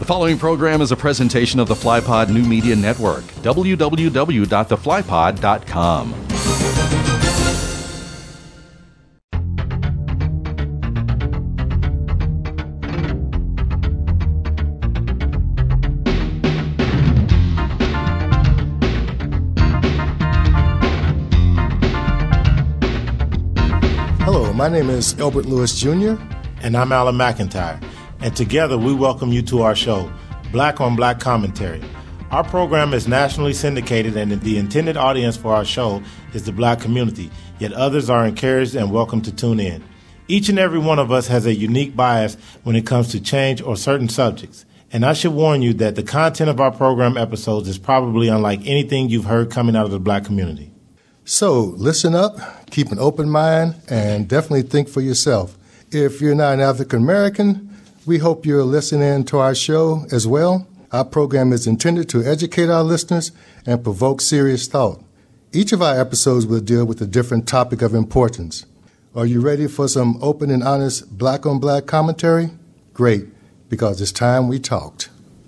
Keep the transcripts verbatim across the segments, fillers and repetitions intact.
The following program is a presentation of the FlyPod New Media Network, w w w dot the fly pod dot com. Hello, my name is Elbert Lewis Junior And I'm Alan McIntyre. And together we welcome you to our show, Black on Black Commentary. Our program is nationally syndicated, and the intended audience for our show is the black community, yet others are encouraged and welcome to tune in. Each and every one of us has a unique bias when it comes to change or certain subjects. And I should warn you that the content of our program episodes is probably unlike anything you've heard coming out of the black community. So listen up, keep an open mind, and definitely think for yourself. If you're not an African American, we hope you're listening to our show as well. Our program is intended to educate our listeners and provoke serious thought. Each of our episodes will deal with a different topic of importance. Are you ready for some open and honest black on black commentary? Great, because it's time we talked.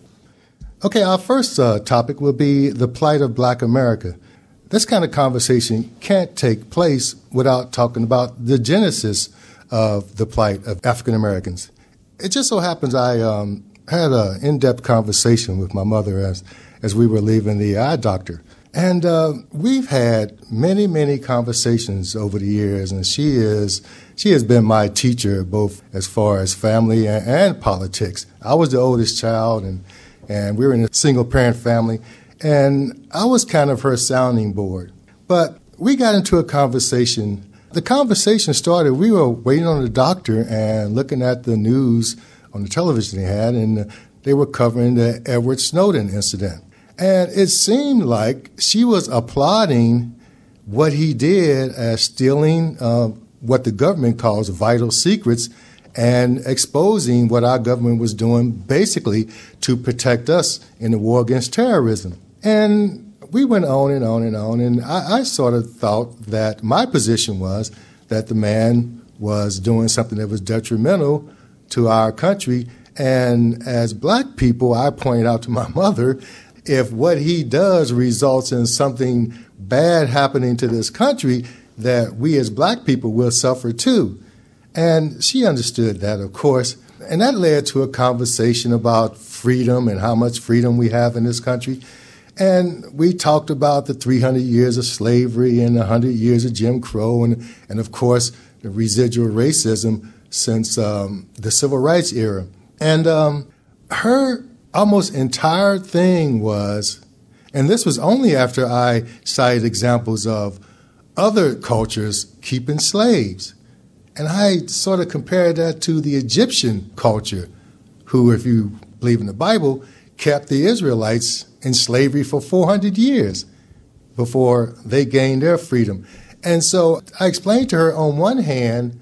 Okay, our first uh, topic will be the plight of black America. This kind of conversation can't take place without talking about the genesis of the plight of African Americans. It just so happens I um, had an in-depth conversation with my mother as, as we were leaving the eye doctor. And uh, we've had many, many conversations over the years, and she is she has been my teacher both as far as family and, and politics. I was the oldest child, and, and we were in a single-parent family, and I was kind of her sounding board. But we got into a conversation. The conversation started, we were waiting on the doctor and looking at the news on the television they had, and they were covering the Edward Snowden incident. And it seemed like she was applauding what he did as stealing uh, what the government calls vital secrets and exposing what our government was doing basically to protect us in the war against terrorism. And we went on and on and on, and I, I sort of thought that my position was that the man was doing something that was detrimental to our country. And as black people, I pointed out to my mother, if what he does results in something bad happening to this country, that we as black people will suffer too. And she understood that, of course. And that led to a conversation about freedom and how much freedom we have in this country. And we talked about the three hundred years of slavery and the one hundred years of Jim Crow and, and of course, the residual racism since um, the Civil Rights era. And um, her almost entire thing was, and this was only after I cited examples of other cultures keeping slaves. And I sort of compared that to the Egyptian culture, who, if you believe in the Bible, kept the Israelites in slavery for four hundred years before they gained their freedom. And so I explained to her, on one hand,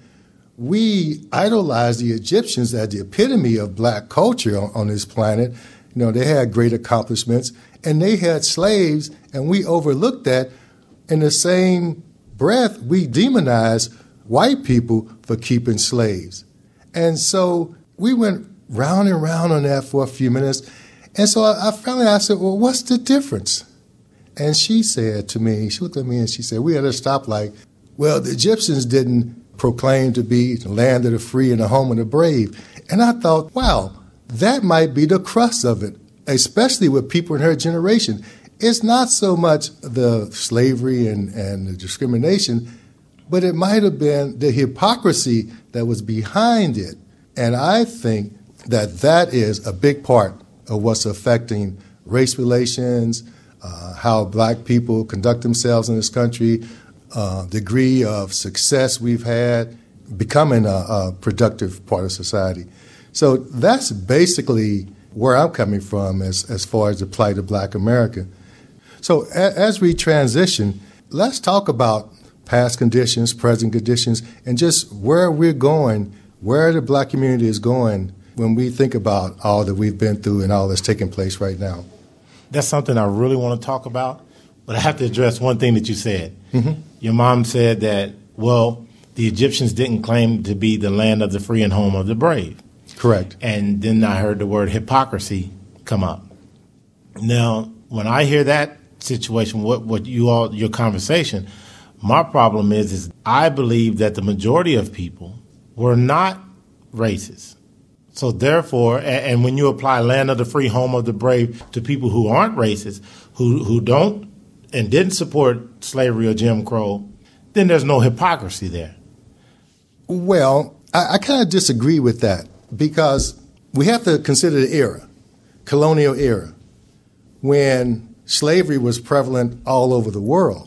we idolize the Egyptians as the epitome of black culture on, on this planet. You know, they had great accomplishments, and they had slaves, and we overlooked that. In the same breath, we demonize white people for keeping slaves. And so we went round and round on that for a few minutes. And so I, I finally I said, well, what's the difference? And she said to me, she looked at me and she said, we had a stoplight. Well, the Egyptians didn't proclaim to be the land of the free and the home of the brave. And I thought, wow, that might be the crux of it, especially with people in her generation. It's not so much the slavery and, and the discrimination, but it might have been the hypocrisy that was behind it. And I think that that is a big part of what's affecting race relations, uh, how black people conduct themselves in this country, uh, degree of success we've had, becoming a, a productive part of society. So that's basically where I'm coming from as, as far as the plight of black America. So a, as we transition, let's talk about past conditions, present conditions, and just where we're going, where the black community is going when we think about all that we've been through and all that's taking place right now. That's something I really want to talk about, but I have to address one thing that you said. Mm-hmm. Your mom said that, well, the Egyptians didn't claim to be the land of the free and home of the brave. Correct. And then I heard the word hypocrisy come up. Now, when I hear that situation, what, what you all, your conversation, my problem is, is I believe that the majority of people were not racist. So therefore, and, and when you apply land of the free, home of the brave to people who aren't racist, who, who don't and didn't support slavery or Jim Crow, then there's no hypocrisy there. Well, I, I kind of disagree with that because we have to consider the era, colonial era, when slavery was prevalent all over the world.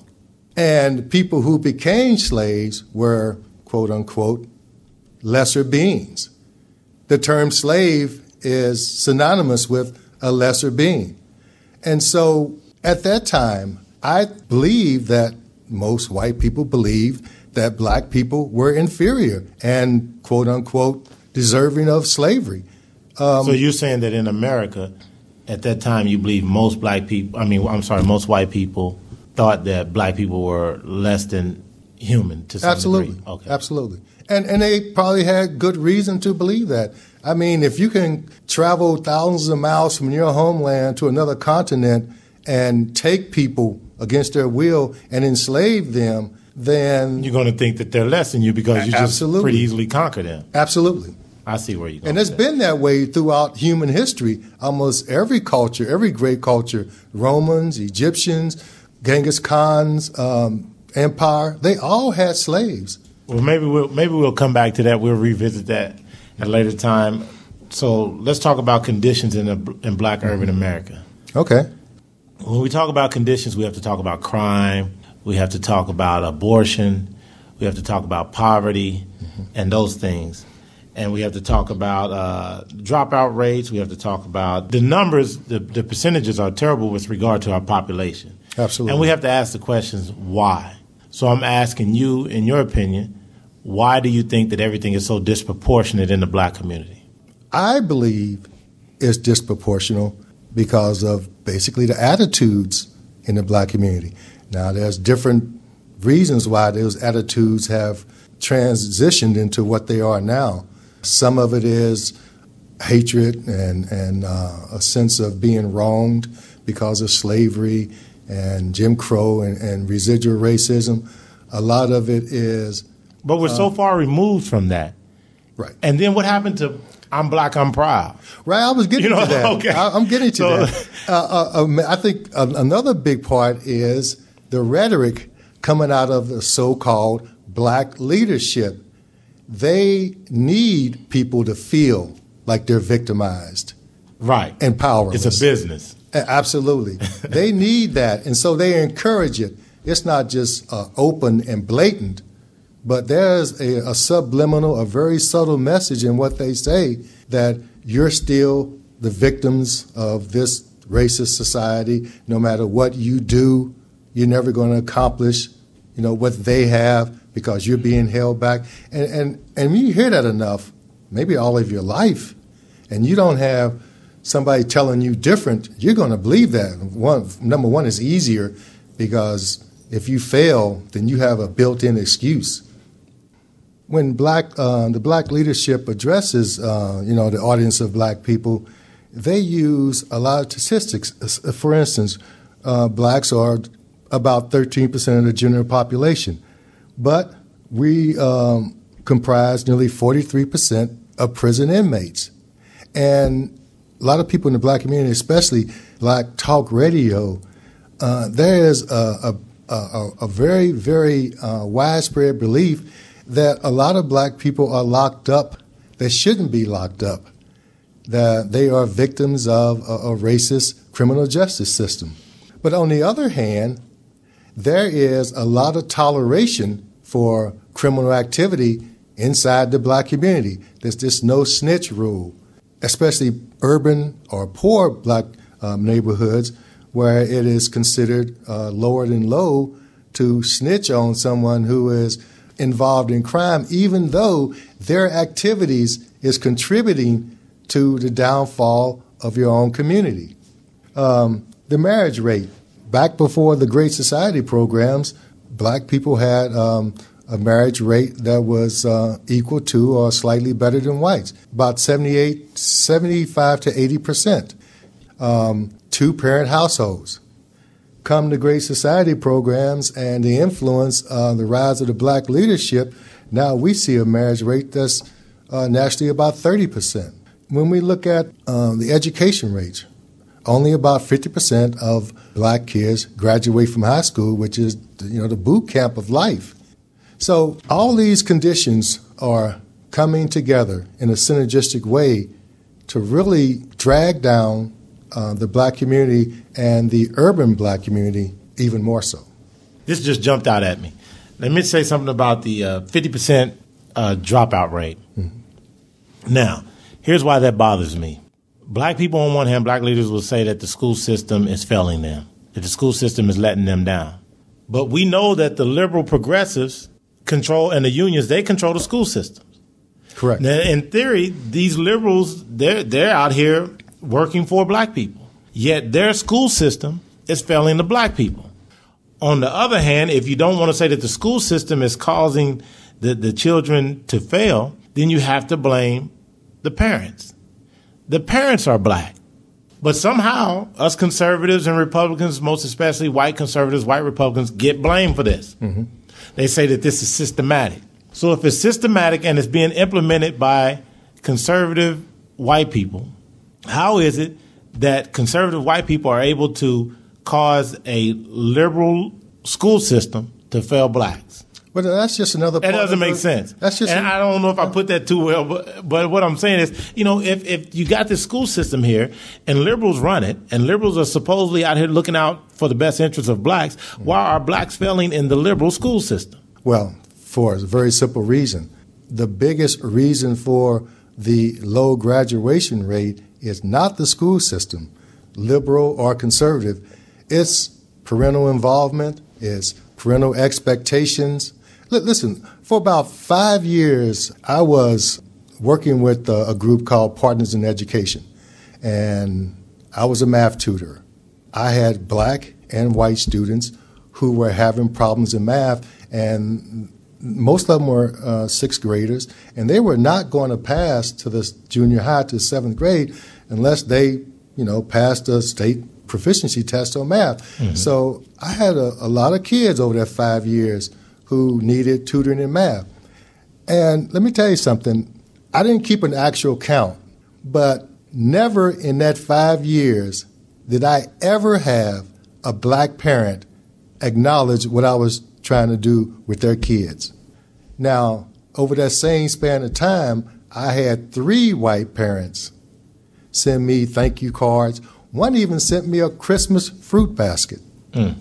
And people who became slaves were, quote unquote, lesser beings. The term slave is synonymous with a lesser being. And so at that time, I believe that most white people believed that black people were inferior and, quote unquote, deserving of slavery. Um, so you're saying that in America, at that time, you believe most black people, I mean, I'm sorry, most white people thought that black people were less than human to some absolutely. degree? Okay. Absolutely. And and they probably had good reason to believe that. I mean, if you can travel thousands of miles from your homeland to another continent and take people against their will and enslave them, then you're going to think that they're less than you because you just absolutely. pretty easily conquer them. Absolutely. I see where you're going. And it's been that way throughout human history. Almost every culture, every great culture, Romans, Egyptians, Genghis Khan's um, empire, they all had slaves. Well, maybe we'll maybe we'll come back to that. We'll revisit that at a later time. So let's talk about conditions in a, in black urban America. Okay. When we talk about conditions, we have to talk about crime. We have to talk about abortion. We have to talk about poverty mm-hmm. and those things. And we have to talk about uh, dropout rates. We have to talk about the numbers. The, the percentages are terrible with regard to our population. Absolutely. And we have to ask the questions, why? So I'm asking you, in your opinion, why do you think that everything is so disproportionate in the black community? I believe it's disproportional because of basically the attitudes in the black community. Now, there's different reasons why those attitudes have transitioned into what they are now. Some of it is hatred and, and uh, a sense of being wronged because of slavery and Jim Crow and, and residual racism. A lot of it is... But we're uh, so far removed from that. Right. And then what happened to I'm black, I'm proud? Right, I was getting you know, to that. Okay. I, I'm getting to so, that. Uh, uh, um, I think another big part is the rhetoric coming out of the so-called black leadership. They need people to feel like they're victimized. Right. And powerless. It's a business. Absolutely. They need that, and so they encourage it. It's not just uh, open and blatant, but there's a, a subliminal, a very subtle message in what they say that you're still the victims of this racist society. No matter what you do, you're never going to accomplish, you know, what they have because you're being held back. And, and, and when you hear that enough, maybe all of your life, and you don't have somebody telling you different, you're going to believe that. One, number one, it's easier because if you fail, then you have a built-in excuse. When black, uh, the black leadership addresses, uh, you know, the audience of black people, they use a lot of statistics. For instance, uh, blacks are about thirteen percent of the general population, but we um, comprise nearly forty-three percent of prison inmates. And a lot of people in the black community, especially black talk radio, uh, there is a, a, a, a very, very uh, widespread belief that a lot of black people are locked up that shouldn't be locked up, that they are victims of a, a racist criminal justice system. But on the other hand, there is a lot of toleration for criminal activity inside the black community. There's this no snitch rule, especially urban or poor black um, neighborhoods where it is considered uh, lower than low to snitch on someone who is involved in crime, even though their activities is contributing to the downfall of your own community. Um, the marriage rate. Back before the Great Society programs, black people had um, a marriage rate that was uh, equal to or slightly better than whites, about seventy-eight, seventy-five to eighty percent. Um, two-parent households. Come the Great Society programs and the influence, uh, the rise of the black leadership, now we see a marriage rate that's uh, nationally about thirty percent. When we look at um, the education rates, only about fifty percent of black kids graduate from high school, which is, you know, the boot camp of life. So all these conditions are coming together in a synergistic way to really drag down uh, the black community and the urban black community even more so. This just jumped out at me. Let me say something about the uh, fifty percent uh, dropout rate. Mm-hmm. Now, here's why that bothers me. Black people, on one hand, black leaders will say that the school system is failing them, that the school system is letting them down. But we know that the liberal progressives control, and the unions, they control the school systems. Correct. Now, in theory, these liberals, they're, they're out here working for black people, yet their school system is failing the black people. On the other hand, if you don't want to say that the school system is causing the, the children to fail, then you have to blame the parents. The parents are black. But somehow, us conservatives and Republicans, most especially white conservatives, white Republicans, get blamed for this. Mm-hmm. They say that this is systematic. So if it's systematic and it's being implemented by conservative white people, how is it that conservative white people are able to cause a liberal school system to fail blacks? Well, that's just another part. That doesn't make the, sense. That's just and a, I don't know if I put that too well, but, but what I'm saying is, you know, if, if you got this school system here and liberals run it, and liberals are supposedly out here looking out for the best interests of blacks, why are blacks failing in the liberal school system? Well, for a very simple reason. The biggest reason for the low graduation rate is not the school system, liberal or conservative. It's parental involvement, it's parental expectations. Listen, for about five years, I was working with a, a group called Partners in Education, and I was a math tutor. I had black and white students who were having problems in math, and most of them were uh, sixth graders, and they were not going to pass to the junior high to seventh grade unless they, you know, passed a state proficiency test on math. Mm-hmm. So I had a, a lot of kids over that five years who needed tutoring in math. And let me tell you something, I didn't keep an actual count, but never in that five years did I ever have a black parent acknowledge what I was trying to do with their kids. Now, over that same span of time, I had three white parents send me thank you cards. One even sent me a Christmas fruit basket. Mm.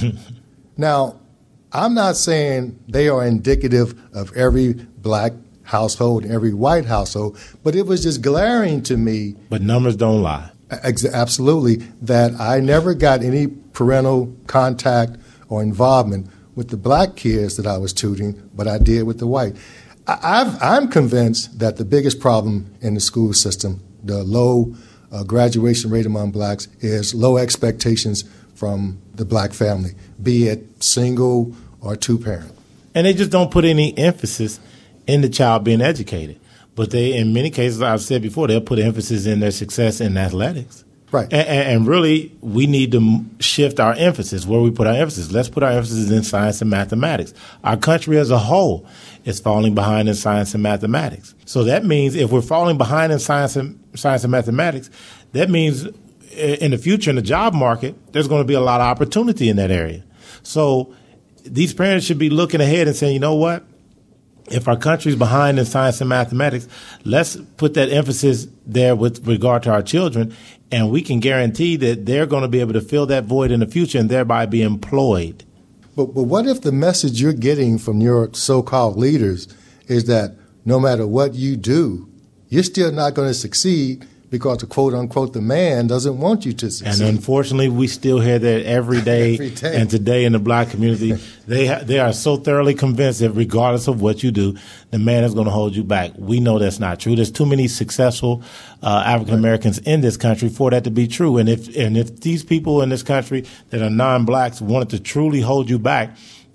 Now, I'm not saying they are indicative of every black household, every white household, but it was just glaring to me. But numbers don't lie. Ex- absolutely, that I never got any parental contact or involvement with the black kids that I was tutoring, but I did with the white. I- I've, I'm convinced that the biggest problem in the school system, the low uh, graduation rate among blacks, is low expectations from the black family, be it single or two-parent. And they just don't put any emphasis in the child being educated. But they, in many cases, I've said before, they'll put emphasis in their success in athletics. Right. And, and really, we need to shift our emphasis, where we put our emphasis. Let's put our emphasis in science and mathematics. Our country as a whole is falling behind in science and mathematics. So that means if we're falling behind in science and, science and mathematics, that means in the future, in the job market, there's going to be a lot of opportunity in that area. So these parents should be looking ahead and saying, you know what? If our country's behind in science and mathematics, let's put that emphasis there with regard to our children, and we can guarantee that they're going to be able to fill that void in the future and thereby be employed. But, but what if the message you're getting from your so-called leaders is that no matter what you do, you're still not going to succeed because the quote-unquote the man doesn't want you to succeed? And unfortunately, we still hear that every day, every day. And today in the black community, they ha- they are so thoroughly convinced that regardless of what you do, the man is going to hold you back. We know that's not true. There's too many successful uh, African Americans in this country for that to be true. And if and if these people in this country that are non-blacks wanted to truly hold you back,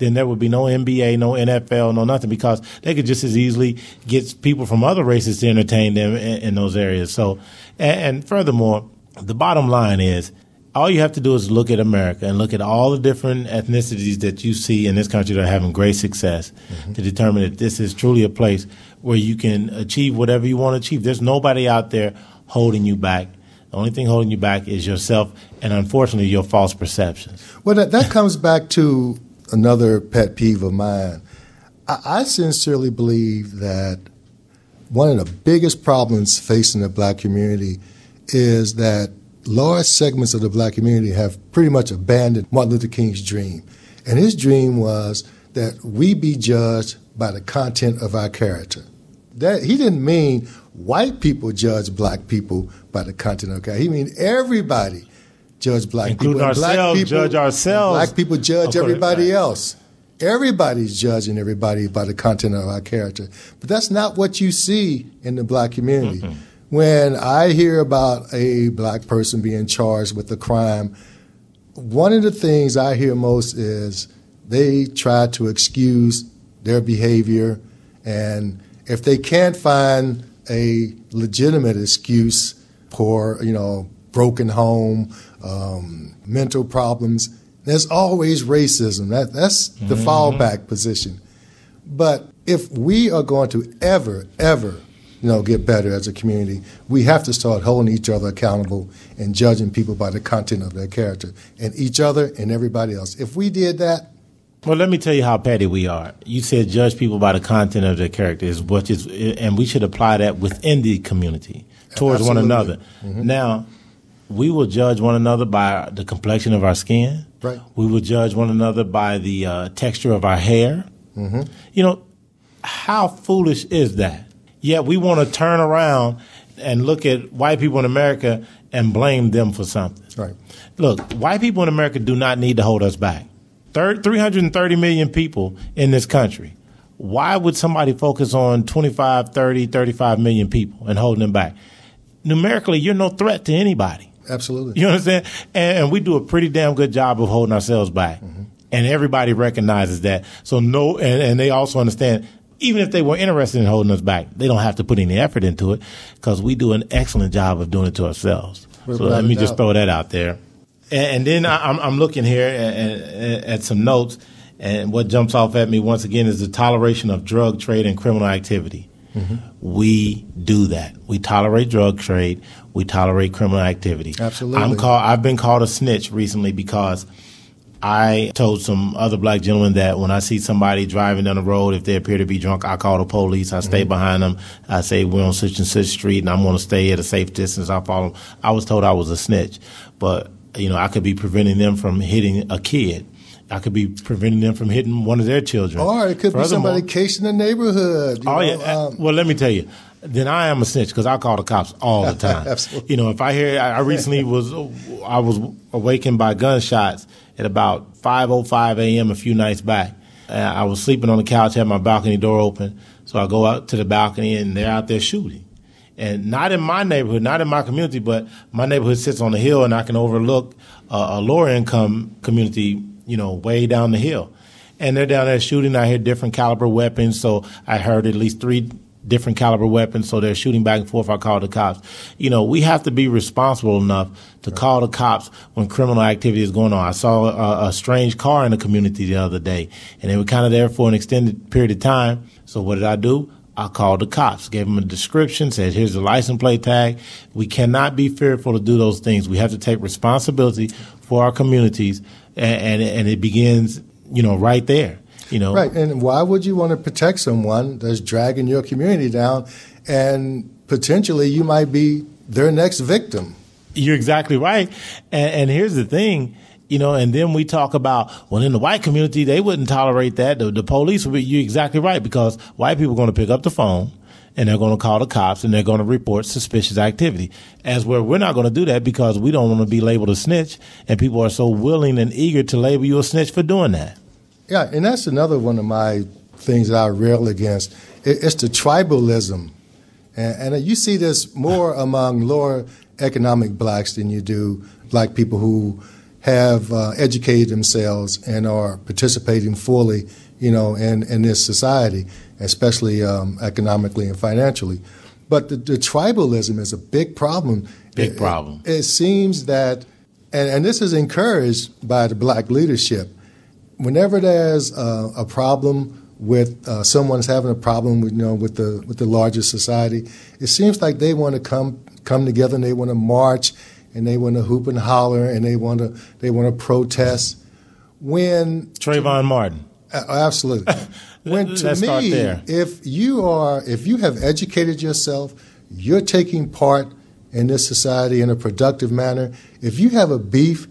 then there would be no N B A, no N F L, no nothing, because they could just as easily get people from other races to entertain them in, in those areas. So, and, and furthermore, the bottom line is, all you have to do is look at America and look at all the different ethnicities that you see in this country that are having great success mm-hmm. to determine that this is truly a place where you can achieve whatever you want to achieve. There's nobody out there holding you back. The only thing holding you back is yourself and, unfortunately, your false perceptions. Well, that, that comes back to another pet peeve of mine. I, I sincerely believe that one of the biggest problems facing the black community is that large segments of the black community have pretty much abandoned Martin Luther King's dream. And his dream was that we be judged by the content of our character. That he didn't mean white people judge black people by the content of character. He mean everybody judge black Including people. And ourselves, black people judge ourselves. Black people judge everybody else. Everybody's judging everybody by the content of our character. But that's not what you see in the black community. Mm-hmm. When I hear about a black person being charged with a crime, one of the things I hear most is they try to excuse their behavior, and if they can't find a legitimate excuse for, you know, broken home, um, mental problems, there's always racism. That, that's the mm-hmm. fallback position. But if we are going to ever, ever you know, get better as a community, we have to start holding each other accountable and judging people by the content of their character, and each other and everybody else. If we did that. Well, let me tell you how petty we are. You said judge people by the content of their character, is what is, and we should apply that within the community towards Absolutely. One another. Mm-hmm. Now, we will judge one another by the complexion of our skin. Right. We will judge one another by the uh, texture of our hair. Mm-hmm. You know, how foolish is that? Yet we want to turn around and look at white people in America and blame them for something. Right. Look, white people in America do not need to hold us back. three hundred thirty million people in this country. Why would somebody focus on twenty-five, thirty, thirty-five million people and holding them back? Numerically, you're no threat to anybody. Absolutely. You understand? And, and we do a pretty damn good job of holding ourselves back. Mm-hmm. And everybody recognizes that. So no, and, and they also understand, even if they were interested in holding us back, they don't have to put any effort into it, because we do an excellent job of doing it to ourselves. We're so let me just out. throw that out there. And, and then I, I'm, I'm looking here at, at, at some notes, and what jumps off at me once again is the toleration of drug trade and criminal activity. Mm-hmm. We do that. We tolerate drug trade. We tolerate criminal activity. Absolutely. I'm called, I've been called a snitch recently because I told some other black gentlemen that when I see somebody driving down the road, if they appear to be drunk, I call the police. I stay mm-hmm. behind them. I say, we're on such and such street, and I'm going to stay at a safe distance. I follow them. I was told I was a snitch. But, you know, I could be preventing them from hitting a kid. I could be preventing them from hitting one of their children. Or it could be somebody casing the neighborhood. Oh, know, yeah. Um, well, let me tell you. Then I am a snitch, because I call the cops all the time. Absolutely. You know, if I hear, I recently was, I was awakened by gunshots at about five oh five a.m. a few nights back. Uh, I was sleeping on the couch, had my balcony door open, so I go out to the balcony, and they're out there shooting. And not in my neighborhood, not in my community, but my neighborhood sits on a hill, and I can overlook uh, a lower income community, you know, way down the hill. And they're down there shooting. I hear different caliber weapons, so I heard at least three different caliber weapons, so they're shooting back and forth. I call the cops. You know, we have to be responsible enough to right. call the cops when criminal activity is going on. I saw a, a strange car in the community the other day, and they were kind of there for an extended period of time. So what did I do? I called the cops, gave them a description, said, here's the license plate tag. We cannot be fearful to do those things. We have to take responsibility for our communities, and, and, and it begins, you know, right there. You know. Right, and why would you want to protect someone that's dragging your community down, and potentially you might be their next victim? You're exactly right. And, and here's the thing, you know, and then we talk about, well, in the white community, they wouldn't tolerate that. The, the police would be, you're exactly right, because white people are going to pick up the phone, and they're going to call the cops, and they're going to report suspicious activity. As where we're not going to do that, because we don't want to be labeled a snitch, and people are so willing and eager to label you a snitch for doing that. Yeah, and that's another one of my things that I rail against. It's the tribalism. And, and you see this more among lower economic blacks than you do black people who have uh, educated themselves and are participating fully, you know, in, in this society, especially um, economically and financially. But the, the tribalism is a big problem. Big problem. It, it seems that, and, and this is encouraged by the black leadership, whenever there's a, a problem with uh, someone's having a problem with, you know, with the with the larger society, it seems like they want to come come together and they want to march and they want to hoop and holler and they want to they want to protest. When Trayvon Martin, uh, absolutely. When to Let's me, start there. if you are if you have educated yourself, you're taking part in this society in a productive manner. If you have a beef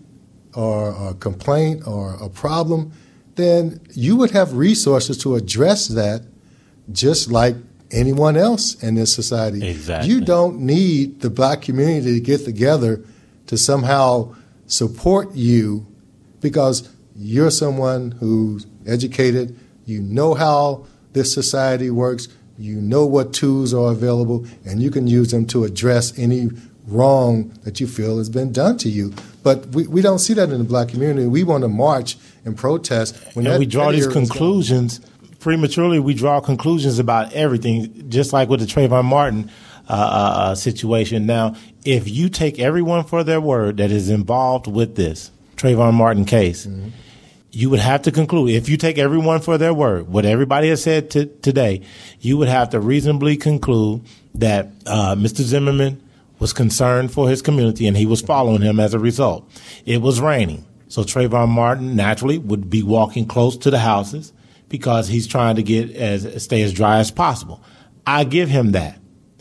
or a complaint or a problem, then you would have resources to address that just like anyone else in this society. Exactly. You don't need the black community to get together to somehow support you because you're someone who's educated, you know how this society works, you know what tools are available, and you can use them to address any wrong that you feel has been done to you. But we, we don't see that in the black community. We want to march and protest. When and that, we draw that these era is gone. conclusions prematurely. We draw conclusions about everything, just like with the Trayvon Martin uh, uh, situation. Now, if you take everyone for their word that is involved with this Trayvon Martin case, mm-hmm. you would have to conclude, if you take everyone for their word, what everybody has said to, today, you would have to reasonably conclude that uh, Mister Zimmerman was concerned for his community and he was following him as a result. It was raining. So Trayvon Martin naturally would be walking close to the houses because he's trying to get as stay as dry as possible. I give him that.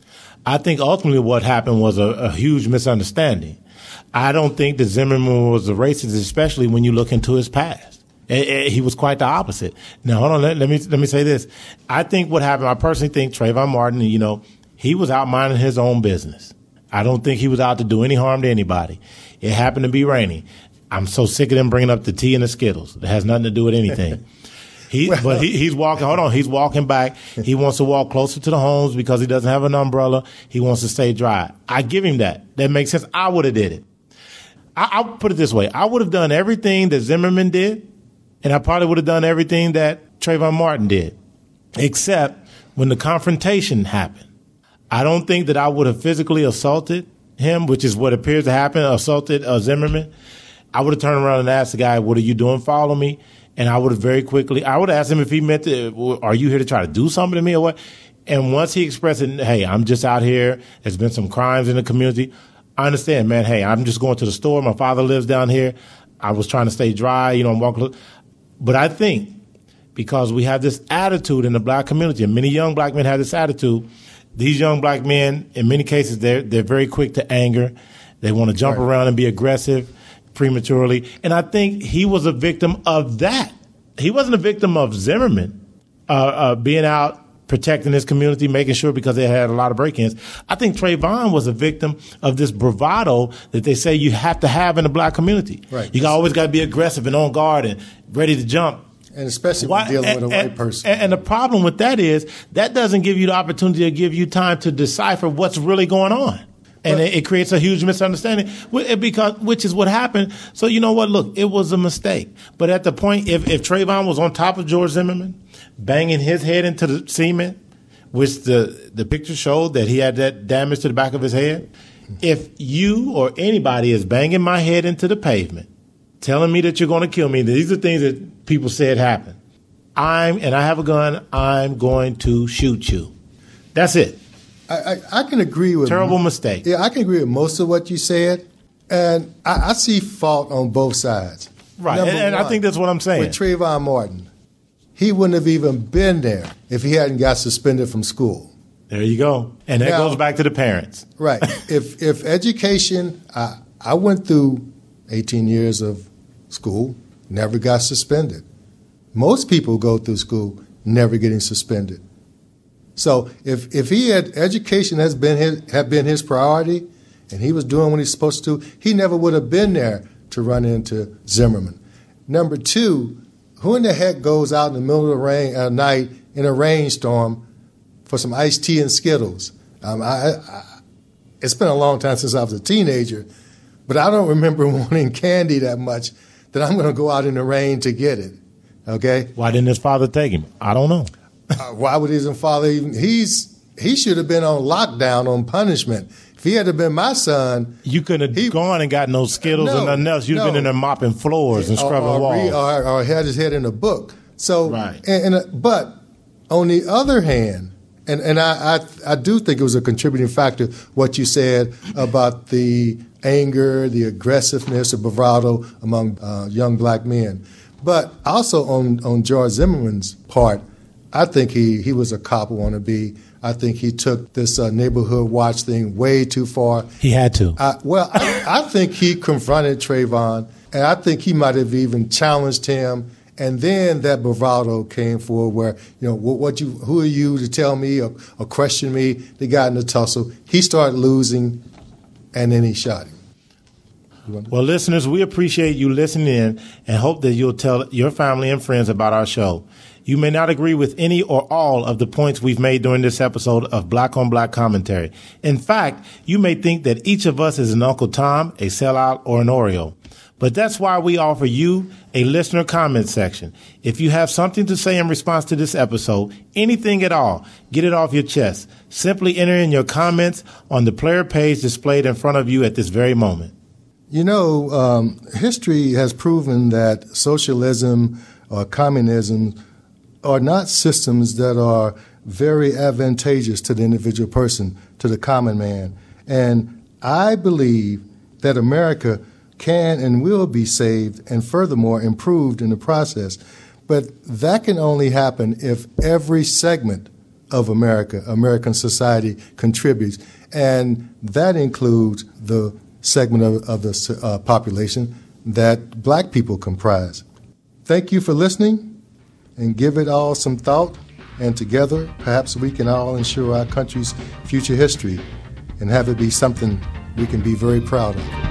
I think ultimately what happened was a, a huge misunderstanding. I don't think that Zimmerman was a racist, especially when you look into his past. It, it, he was quite the opposite. Now, hold on. Let, let me let me say this. I think what happened, I personally think Trayvon Martin, you know, he was out minding his own business. I don't think he was out to do any harm to anybody. It happened to be raining. I'm so sick of them bringing up the tea and the Skittles. It has nothing to do with anything. He, well, but he, he's walking, hold on, he's walking back. He wants to walk closer to the homes because he doesn't have an umbrella. He wants to stay dry. I give him that. That makes sense. I would have did it. I, I'll put it this way. I would have done everything that Zimmerman did, and I probably would have done everything that Trayvon Martin did, except when the confrontation happened. I don't think that I would have physically assaulted him, which is what appears to happen, assaulted uh, Zimmerman. I would have turned around and asked the guy, what are you doing? Follow me. And I would have very quickly, I would have asked him if he meant to, are you here to try to do something to me or what? And once he expressed it, hey, I'm just out here. There's been some crimes in the community. I understand, man. Hey, I'm just going to the store. My father lives down here. I was trying to stay dry. You know, I'm walking. But I think because we have this attitude in the black community, and many young black men have this attitude, these young black men, in many cases, they're, they're very quick to anger. They want to jump right around and be aggressive prematurely. And I think he was a victim of that. He wasn't a victim of Zimmerman uh, uh, being out protecting his community, making sure because they had a lot of break-ins. I think Trayvon was a victim of this bravado that they say you have to have in the black community. Right. You always got to be aggressive and on guard and ready to jump. And especially Why, when dealing and, with a and, white person. And, and the problem with that is that doesn't give you the opportunity to give you time to decipher what's really going on. And but, it, it creates a huge misunderstanding, because which is what happened. So you know what? Look, it was a mistake. But at the point, if, if Trayvon was on top of George Zimmerman, banging his head into the cement, which the, the picture showed that he had that damage to the back of his head, if you or anybody is banging my head into the pavement, telling me that you're going to kill me, these are things that people said happened. I'm, and I have a gun, I'm going to shoot you. That's it. I, I, I can agree with terrible mistake. Yeah, I can agree with most of what you said, and I, I see fault on both sides. Right, Number and, and one, I think that's what I'm saying. With Trayvon Martin, he wouldn't have even been there if he hadn't got suspended from school. There you go, and that now, goes back to the parents. Right. if if education, I, I went through eighteen years of school, never got suspended. Most people go through school never getting suspended. So if if he had education has been his had been his priority, and he was doing what he's supposed to, he never would have been there to run into Zimmerman. Number two, who in the heck goes out in the middle of the rain at night in a rainstorm for some iced tea and Skittles? Um, I, I, it's been a long time since I was a teenager, but I don't remember wanting candy that much that I'm going to go out in the rain to get it. Okay? Why didn't his father take him? I don't know. uh, why would his father even? He's he should have been on lockdown on punishment. If he had to been my son, you couldn't have he, gone and got no Skittles no, or nothing else. You'd have no. been in there mopping floors and scrubbing or, or walls, read, or, or had his head in a book. So, right. and, and but on the other hand, and and I, I I do think it was a contributing factor what you said about the anger, the aggressiveness, the bravado among uh, young black men. But also on, on George Zimmerman's part, I think he, he was a cop wannabe. I think he took this uh, neighborhood watch thing way too far. He had to. I, well, I, I think he confronted Trayvon, and I think he might have even challenged him. And then that bravado came forward where, you know, what, what you, who are you to tell me or, or question me? They got in a tussle. He started losing, and then he shot him. Well, listeners, we appreciate you listening in and hope that you'll tell your family and friends about our show. You may not agree with any or all of the points we've made during this episode of Black on Black Commentary. In fact, you may think that each of us is an Uncle Tom, a sellout, or an Oreo. But that's why we offer you a listener comment section. If you have something to say in response to this episode, anything at all, get it off your chest. Simply enter in your comments on the player page displayed in front of you at this very moment. You know, um, history has proven that socialism or communism are not systems that are very advantageous to the individual person, to the common man. And I believe that America can and will be saved and furthermore improved in the process. But that can only happen if every segment of America, American society, contributes. And that includes the segment of, of the uh, population that black people comprise. Thank you for listening, and give it all some thought, and together perhaps we can all ensure our country's future history and have it be something we can be very proud of.